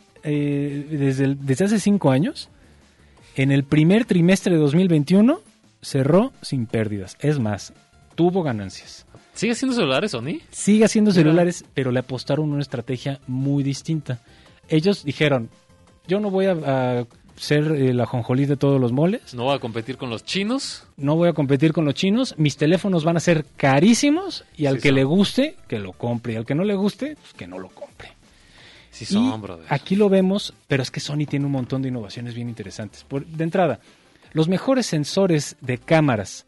eh, desde, el- desde hace cinco años, en el primer trimestre de dos mil veintiuno, cerró sin pérdidas. Es más, tuvo ganancias. ¿Sigue siendo celulares, Sony? Sigue haciendo Mira. celulares, pero le apostaron una estrategia muy distinta. Ellos dijeron, yo no voy a, a ser eh, la jonjolí de todos los moles, No va a competir con los chinos. no voy a competir con los chinos, mis teléfonos van a ser carísimos y al Sí que son. le guste, que lo compre, y al que no le guste, pues que no lo compre. Sí Y son, brother. aquí lo vemos, pero es que Sony tiene un montón de innovaciones bien interesantes. Por, de entrada, los mejores sensores de cámaras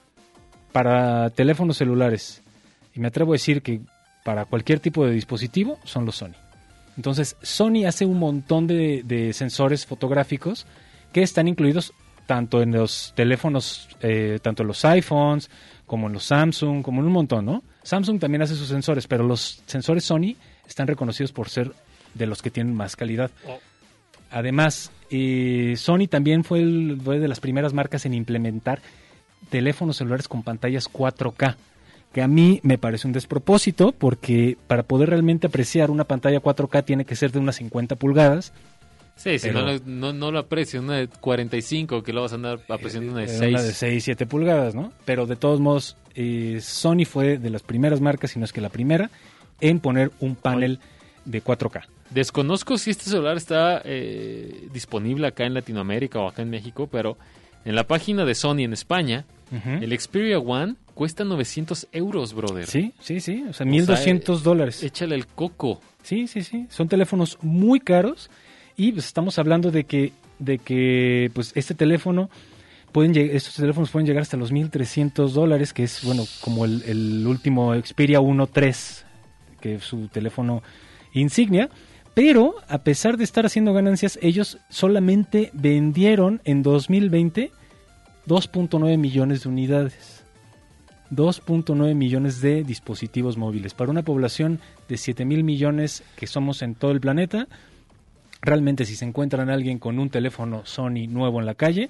para teléfonos celulares, y me atrevo a decir que para cualquier tipo de dispositivo, son los Sony. Entonces, Sony hace un montón de, de sensores fotográficos que están incluidos tanto en los teléfonos, eh, tanto en los iPhones, como en los Samsung, como en un montón, ¿no? Samsung también hace sus sensores, pero los sensores Sony están reconocidos por ser de los que tienen más calidad. Oh. Además, eh, Sony también fue, el- fue de las primeras marcas en implementar teléfonos celulares con pantallas cuatro K, que a mí me parece un despropósito porque para poder realmente apreciar una pantalla cuatro K tiene que ser de unas cincuenta pulgadas. Sí, si Pero- no, lo- no, no lo aprecio, una de cuarenta y cinco, que lo vas a andar apreciando una de Eh, seis. Una de seis, siete pulgadas, ¿no? Pero de todos modos, eh, Sony fue de las primeras marcas, si no es que la primera, en poner un panel de cuatro K. Desconozco si este celular está eh, disponible acá en Latinoamérica o acá en México, pero en la página de Sony en España, Ujú. el Xperia One cuesta novecientos euros, brother. Sí, sí, sí, o sea, O mil sea, doscientos dólares. Échale el coco. Sí, sí, sí. Son teléfonos muy caros y pues, estamos hablando de que, de que pues este teléfono pueden lleg- estos teléfonos pueden llegar hasta los mil trescientos dólares, que es bueno como el, el último Xperia uno tres, que es su teléfono insignia. Pero a pesar de estar haciendo ganancias, ellos solamente vendieron en dos mil veinte dos punto nueve millones de unidades. dos punto nueve millones de dispositivos móviles. Para una población de siete mil millones que somos en todo el planeta, realmente si se encuentran a alguien con un teléfono Sony nuevo en la calle,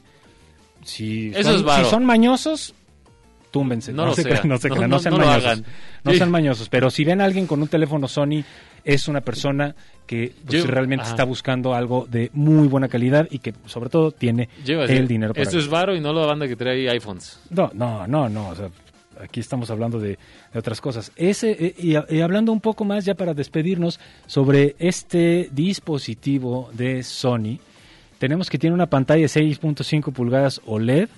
si, Eso son, es varo. si son mañosos, túmbense. No lo se sea. crean, no se No, crean, no, no sean no lo mañosos. hagan. No Sí. sean mañosos. Pero si ven a alguien con un teléfono Sony, es una persona que pues, Yo- realmente ajá. está buscando algo de muy buena calidad y que sobre todo tiene Yo iba a el decir, dinero para esto es varo y no la banda que trae iPhones. no, no, no, no. O sea, aquí estamos hablando de, de otras cosas. Ese eh, y, y hablando un poco más ya para despedirnos sobre este dispositivo de Sony, tenemos que tiene una pantalla de seis punto cinco pulgadas O L E D,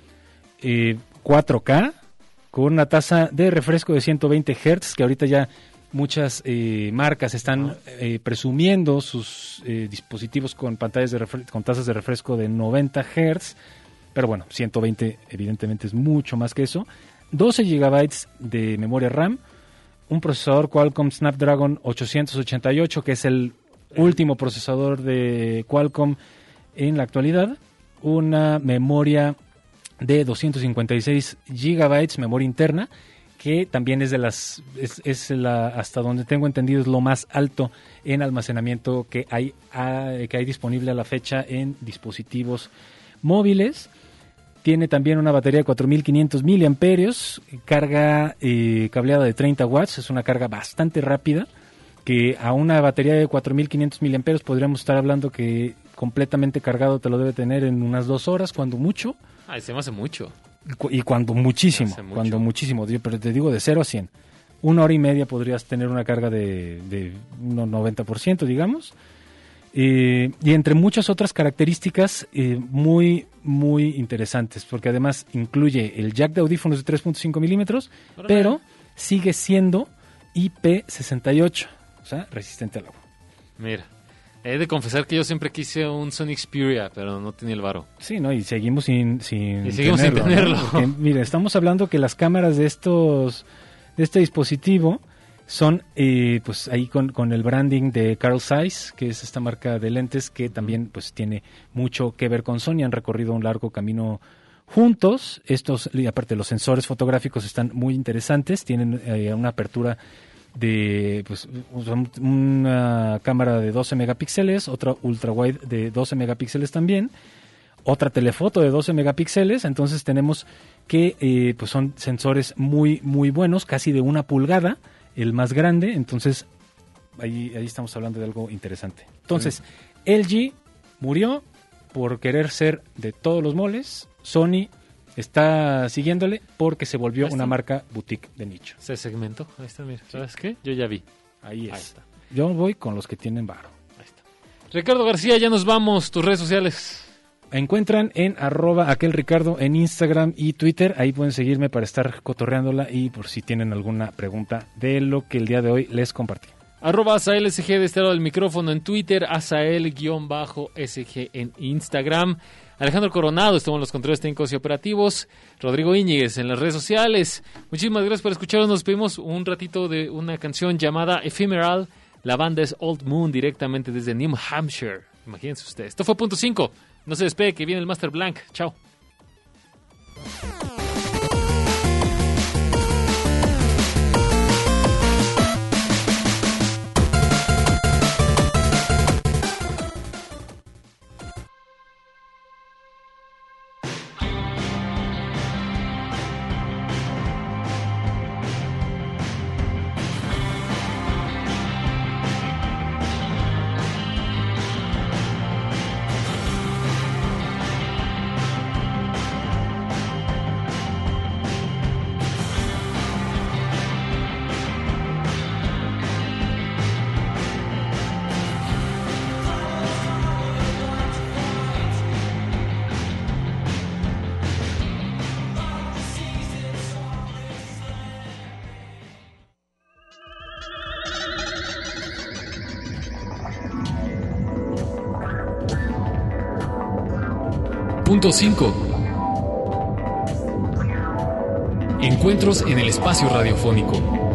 eh, cuatro K, con una tasa de refresco de ciento veinte hertz, que ahorita ya muchas eh, marcas están eh, presumiendo sus eh, dispositivos con pantallas de refre- con tasas de refresco de noventa hertz. Pero bueno, ciento veinte evidentemente es mucho más que eso. doce gigabytes de memoria RAM, un procesador Qualcomm Snapdragon ochocientos ochenta y ocho, que es el último procesador de Qualcomm en la actualidad, una memoria de doscientos cincuenta y seis gigabytes, memoria interna, que también es de las, es, es la, hasta donde tengo entendido, es lo más alto en almacenamiento que hay, a, que hay disponible a la fecha en dispositivos móviles. Tiene también una batería de cuatro mil quinientos miliamperios, carga eh, cableada de treinta watts, es una carga bastante rápida, que a una batería de cuatro mil quinientos miliamperios podríamos estar hablando que completamente cargado te lo debe tener en unas dos horas, cuando mucho. Ay, se me hace mucho. Y cuando muchísimo, Hace mucho. cuando muchísimo, pero te digo de cero a cien. Una hora y media podrías tener una carga de, de un noventa por ciento, digamos. Eh, y entre muchas otras características eh, muy, muy interesantes, porque además incluye el jack de audífonos de tres punto cinco milímetros, Órale. pero sigue siendo I P sesenta y ocho, o sea, resistente al agua. Mira, he de confesar que yo siempre quise un Sony Xperia, pero no tenía el varo. Sí, ¿no? Y seguimos sin, sin Y seguimos sin ¿no? tenerlo. Porque, mira, estamos hablando que las cámaras de estos, de este dispositivo son, eh, pues ahí con, con el branding de Carl Zeiss, que es esta marca de lentes que también, pues, tiene mucho que ver con Sony. Han recorrido un largo camino juntos. Estos, y aparte, los sensores fotográficos están muy interesantes. Tienen eh, una apertura de, pues, una cámara de doce megapíxeles, otra ultra wide de doce megapíxeles también, otra telefoto de doce megapíxeles. Entonces tenemos que eh, pues son sensores muy muy buenos, casi de una pulgada, el más grande. Entonces ahí, ahí estamos hablando de algo interesante. Entonces, sí. L G murió por querer ser de todos los moles. Sony está siguiéndole porque se volvió una marca boutique de nicho. Se segmentó. Ahí está, mira. ¿Sabes qué? Yo ya vi. Ahí es. Ahí está. Yo voy con los que tienen varo. Ahí está. Ricardo García, ya nos vamos. Tus redes sociales. Encuentran en arroba aquel Ricardo en Instagram y Twitter. Ahí pueden seguirme para estar cotorreándola y por si tienen alguna pregunta de lo que el día de hoy les compartí. Arroba AsaelSG de este lado del micrófono en Twitter, Asael-S G en Instagram. Alejandro Coronado estuvo en los controles técnicos y operativos. Rodrigo Íñiguez en las redes sociales. Muchísimas gracias por escucharnos. Nos pedimos un ratito de una canción llamada Ephemeral. La banda es Old Moon, directamente desde New Hampshire. Imagínense ustedes. Esto fue Punto cinco. No se despegue, que viene el Master Blank. Chao. Punto cinco. Encuentros en el espacio radiofónico.